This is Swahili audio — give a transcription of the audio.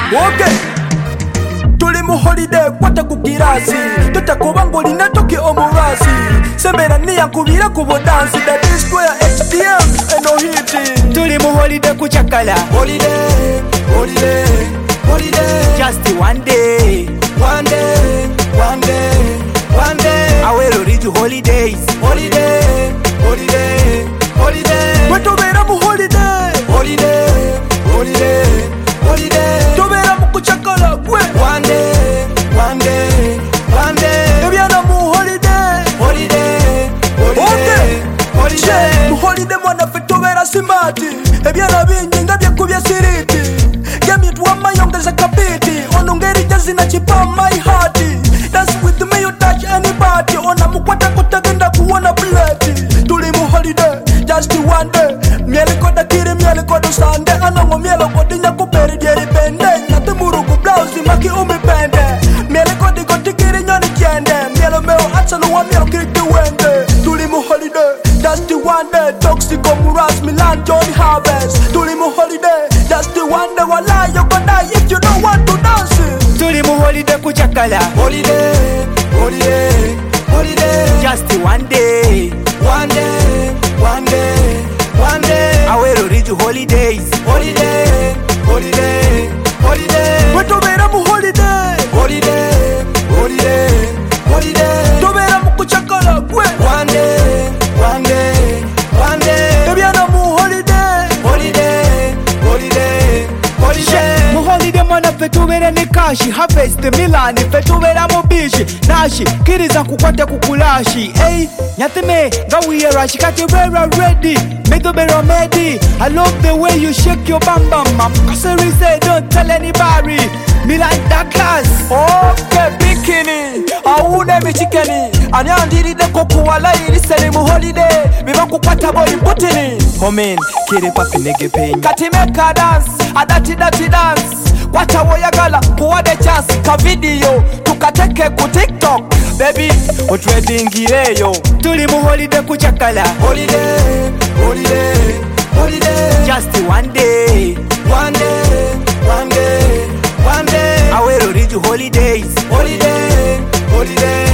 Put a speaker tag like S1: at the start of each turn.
S1: Okay. Tuli mu holiday kwata kukirasi tutakuba ngolina toki omurasi sembera niyankubira ku bodansi that is square HDM eno hiti.
S2: Tuli mu holiday kuchakala
S1: Holiday, holiday, holiday.
S2: just one day,
S1: One day, one day, one day.
S2: I will reach holidays.
S1: Holiday, holiday, holiday. Wetubera mu holiday. Holiday, holiday, holiday. Tubera mu kuchakala gwe. One day, one day, one day. Ebyana mu holiday. Holiday, holiday, holiday. Mu holiday mwana fe tubera simati. Ebyana bingi nga byekubya siriti. Gemyitwa mayongeza kapiti. Onongeri jazina chipa my heart. Dance with me you touch anybody. Ona mukwata kutagenda kuona plati. Tuli mu holiday, just one day. Miele koda kiri, miele koda sande. Anongo miele kodi nyakuperi dieri bende. Nyate murugu blouse maki umipende. Miele kodi koti kiri nyoni kiende. Miele meo atsalu wa miele kiri wende. Tuli mu holiday, just one day. Toxico Muras Milan Johnny Harvest. Tuli mu holiday, just one day. Walai you gonna die if you don't want to dance.
S2: Tuli mu holiday kuchakala
S1: Holiday, holiday, holiday.
S2: just one day,
S1: One day, one day, one day.
S2: I will reach holidays.
S1: Holiday, holiday, holiday. Wetubera mu holiday. Holiday, holiday, holiday. Tubera mu kuchakala gwe. One day, one day, one day. Ebyana mu holiday. Holiday, holiday, holiday.
S2: Mu holiday mwana fe tubera ne kashi harvest Milan fe tubera mu bishi nashi kiriza kukwata kukulashi. Hey nyatime gawiye rashi kati vera ready me tubera medi. I love the way you shake your bam bam mam. Kaseri say don't tell anybody. Milan Dakas.
S1: Okay, bikini awune michikeni anyandiride kokuwala iliseni mu holiday biba kukwata boy mbutini
S2: Homen kiri papi nege penye
S1: kati meka dance adati dance kwacha woyagala kuwade chance ka video tukateke ku TikTok baby otwedingireyo.
S2: Tuli mu holiday kuchakala
S1: Holiday, holiday, holiday.
S2: just one day,
S1: One day, one day, one day.
S2: I will reach holidays.
S1: Holiday, holiday,